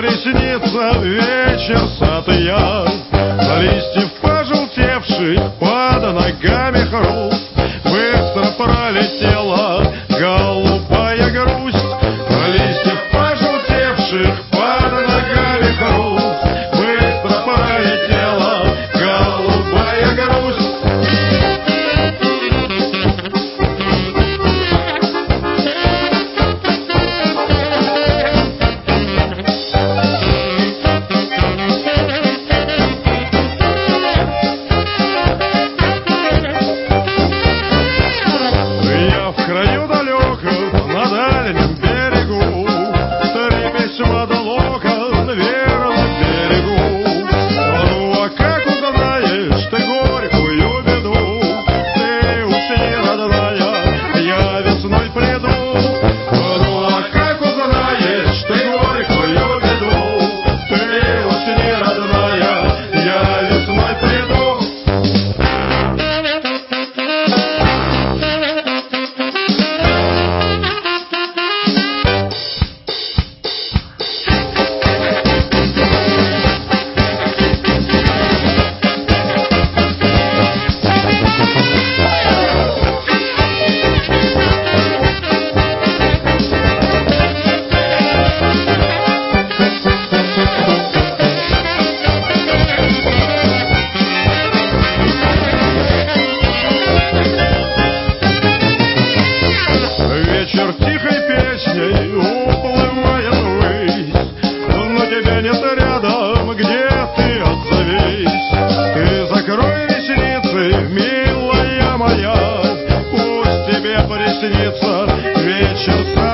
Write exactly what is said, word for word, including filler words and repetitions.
приснится вечер сад и я. На листьев пожелтевших под ногами хруст, быстро пролетела голубая грусть. На листьев пожелтевших под ногами хруст, быстро пролетела голубая грусть. В краю далеком, на дальнем берегу, три письма до лока на верном берегу. Ну а как узнаешь ты горькую беду, ты усни, родная, я весной приду. Ну а как узнаешь ты горькую беду, ты усни, родная, я весной приду. Вечер тихой песней уплывает ввысь, но тебя нет рядом, где ты отзовись. Ты закрой ресницы, милая моя, пусть тебе приснится вечер.